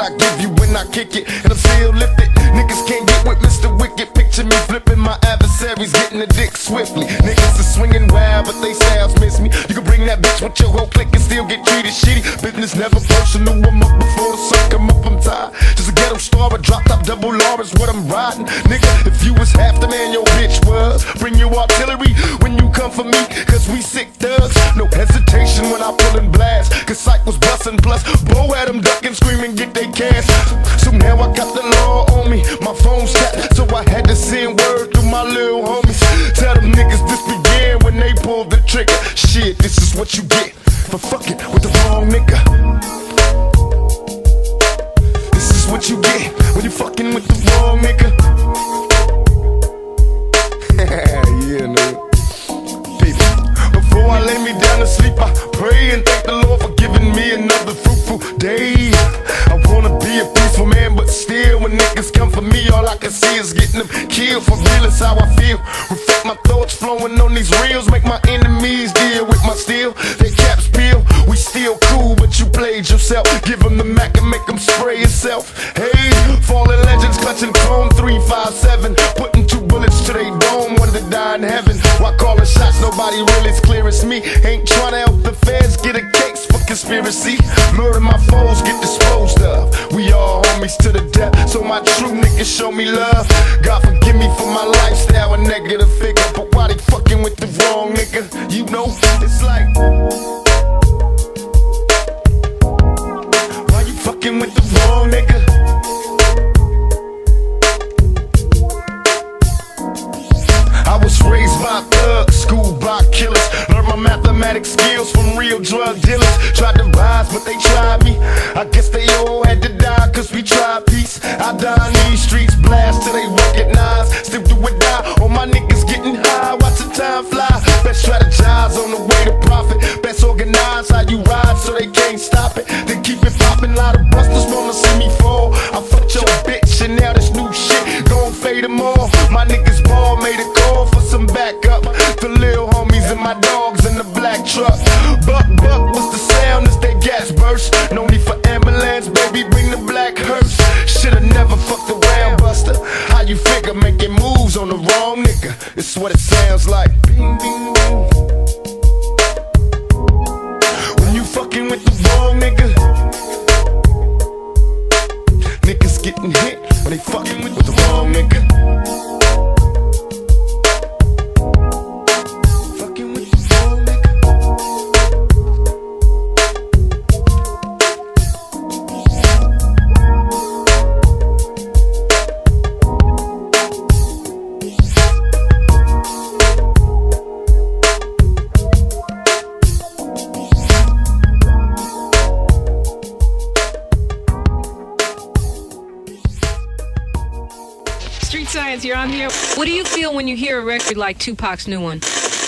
I give you when I kick it, and I'm still lifted. Niggas can't get with Mr. Wicked. Picture me flipping my adversaries, getting the dick swiftly. Niggas are swinging wild, but they styles miss me. You can bring that bitch with your whole clique and still get treated shitty. Business never personal, I'm up before the sun come up, I'm tired. Just a ghetto star, but drop top double R is what I'm riding. Nigga, if you was half the man your bitch was, bring your artillery when you come for me, cause we sick thugs. No hesitation when I pull and blast, cause Syke was bustin', plus Bo had them ducking, screaming, get they cash. So now I got the law on me, my phone's tapped, so I had to send word through my little homies. Tell them niggas this began when they pulled the trigger. Shit, this is what you get for fucking with the wrong nigga. This is what you get when you fucking with the wrong nigga. Yeah, nigga. People, before I lay me down to sleep, I pray and thank the Lord for giving me another fruitful day. I wanna be a peaceful man, but still when niggas come for me, all I can see is getting them killed. For real is how I feel. Reflect my thoughts flowing on these reels, make my enemies deal with my steel. They caps peel, we still cool, but you played yourself. Give them the Mac and make them spray yourself. Hey, fallen legends clutching chrome 357, putting 2 bullets to they dome, one to die in heaven. Why calling shots? Nobody really as clear as me. Ain't trying to help the feds get a case for conspiracy. Murder my foes, get disposed of. We all homies to the death, so my true niggas show me love. God forgive me for my lifestyle, a negative figure, but why they fucking with the wrong nigga? You know, it's like, why you fucking with the wrong nigga? I was raised by thugs, schooled by killers. Learned my mathematics skills from real drug dealers. Tried to rise, but they tried me. I guess they all had to die, cause we tried peace. I die in these streets, blast till they recognize. Still do or die, all my niggas getting high. Watch the time fly. Best strategize on the way to profit. Best organize how you ride so they can't stop it. Then keep it poppin', lot of busters wanna see me fall. I fucked your bitch and now this new shit gon' fade them all. My niggas ball made a call for some backup. The lil homies and my dogs in the black truck. Buck, what's the sound as they gas burst? No need for ambulance, baby, bring the black hearse. Shoulda never fucked around, buster. How you figure making moves on the wrong nigga? It's what it sounds like. Bing, bing, bing. When you fucking with the wrong nigga, niggas getting hit when they fucking with the wrong nigga. Street Science, you're on here. What do you feel when you hear a record like Tupac's new one?